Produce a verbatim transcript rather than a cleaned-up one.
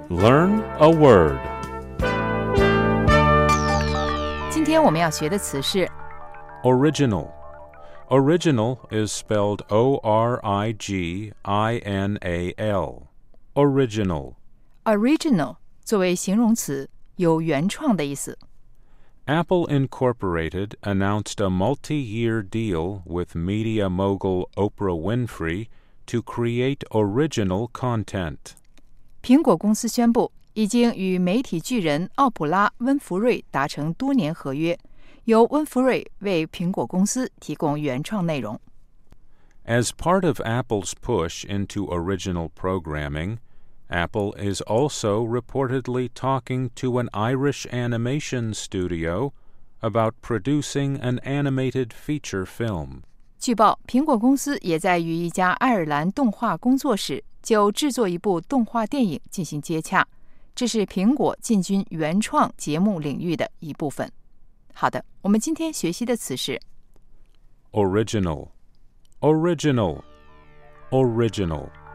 Learn a word. 今天我们要学的词是 Original. Original is spelled O R I G I N A L. Original. original 作为形容词，有原创的意思。 Apple Incorporated announced a multi-year deal with media mogul Oprah Winfrey to create original content. 苹果公司宣布，已经与媒体巨人奥普拉·温弗瑞达成多年合约，由温弗瑞为苹果公司提供原创内容。 As part of Apple's push into original programming, Apple is also reportedly talking to an Irish animation studio about producing an animated feature film. 据报，苹果公司也在与一家爱尔兰动画工作室就制作一部动画电影进行接洽，这是苹果进军原创节目领域的一部分。好的，我们今天学习的词是 Original. Original. Original.